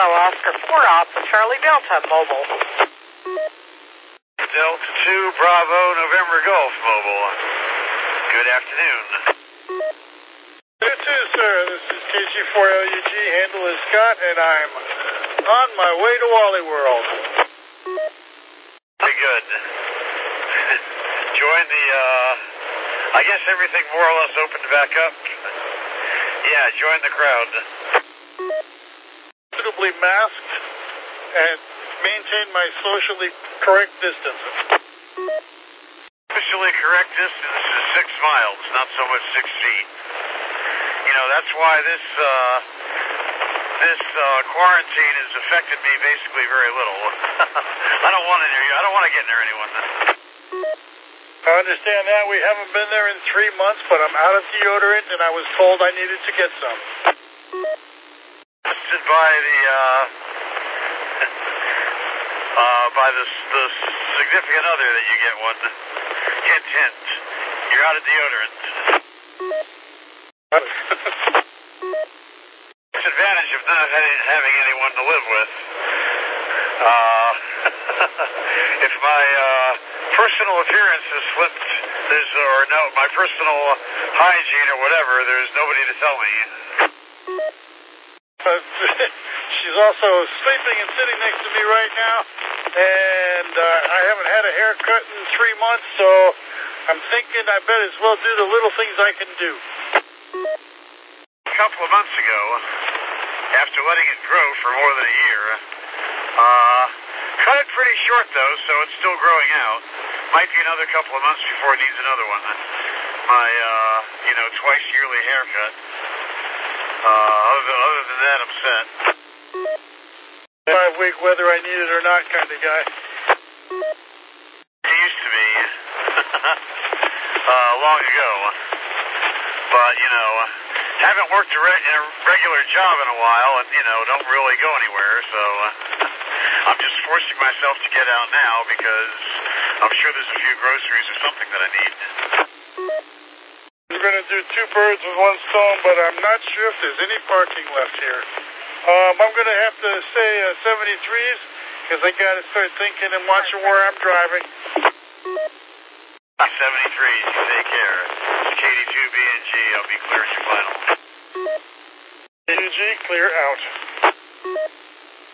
Kilo Oscar 4 off the Charlie Delta Mobile. Delta 2 Bravo November Golf Mobile. Good afternoon. You too, sir. This is KG4LUG. Handle is Scott, and I'm on my way to Wally World. Very good. Join the, I guess everything more or less opened back up. Yeah, join the crowd. Suitably masked and maintain my socially correct distance. Socially correct distance is 6 miles, not so much 6 feet. You know, that's why this quarantine has affected me basically very little. I don't want to get near anyone. I understand that. We haven't been there in 3 months, but I'm out of deodorant, and I was told I needed to get some. Listed by the significant other that you get one. Hint, hint. You're out of deodorant. Disadvantage of not having anyone to live with. If my personal appearance has slipped, my personal hygiene or whatever, there's nobody to tell me. She's also sleeping and sitting next to me right now, and I haven't had a haircut in 3 months, so I'm thinking I bet as well do the little things I can do. A couple of months ago, after letting it grow for more than a year, cut it pretty short though, so it's still growing out. Might be another couple of months before it needs another one. My, twice yearly haircut. Other than that, I'm set. 5-week whether I need it or not kind of guy. It used to be. Long ago. But, haven't worked in a regular job in a while and, don't really go anywhere, so I'm just forcing myself to get out now because I'm sure there's a few groceries or something that I need. We're going to do 2 birds with 1 stone, but I'm not sure if there's any parking left here. I'm going to have to say 73s because I got to start thinking and watching where I'm driving. 73s, you take care. It's KD2BNG, I'll be clearing your final. KG, clear out.